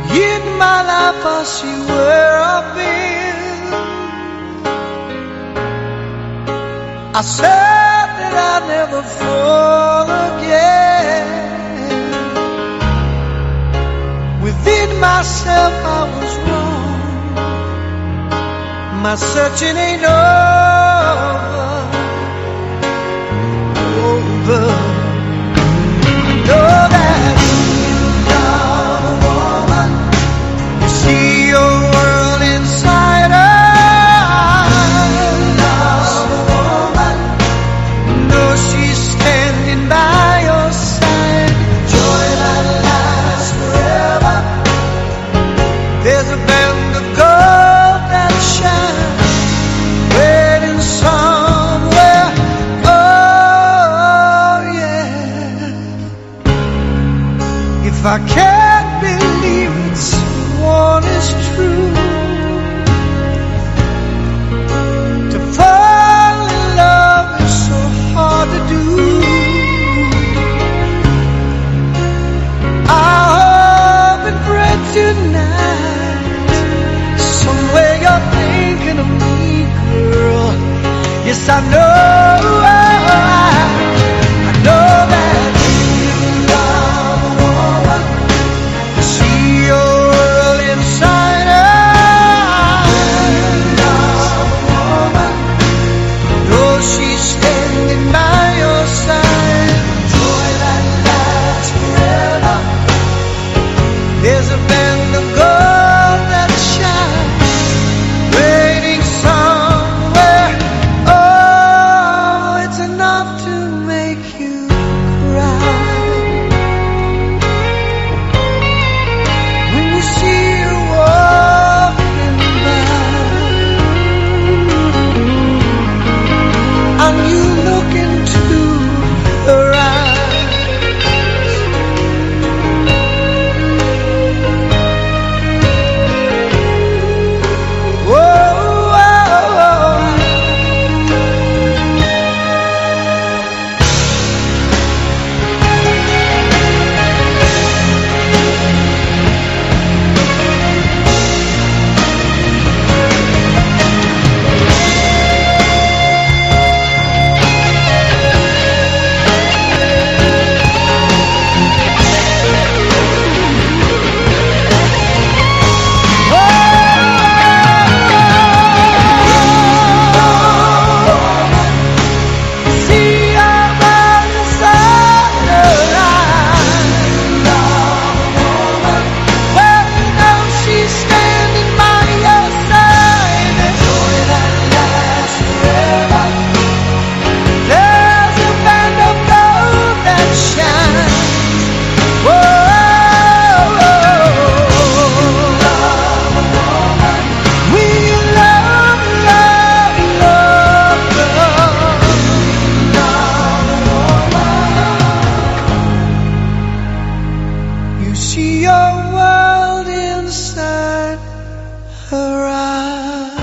In my life I see where I've been. I said that I'd never fall again. Within myself I was wrong. My searching ain't over. I know that you're a woman. You see your world inside eyes. Love a woman. Know she's standing by your side. Joy that lasts forever. There's a band of gold that shines, waiting somewhere. Oh yeah. If I can't believe it, someone is true. To fall in love is so hard to do. I hope and pray tonight, somewhere you're thinking of me, girl. Yes, I know, I know that you love a woman. See your world inside eyes. Love a woman. Know she's standing by your side. Joy that lasts forever. There's a band of gold that shines, waiting somewhere. Oh, it's enough to make you cry when you see her walking by, and you look into her eyes. Whoa, you see your world inside her eyes.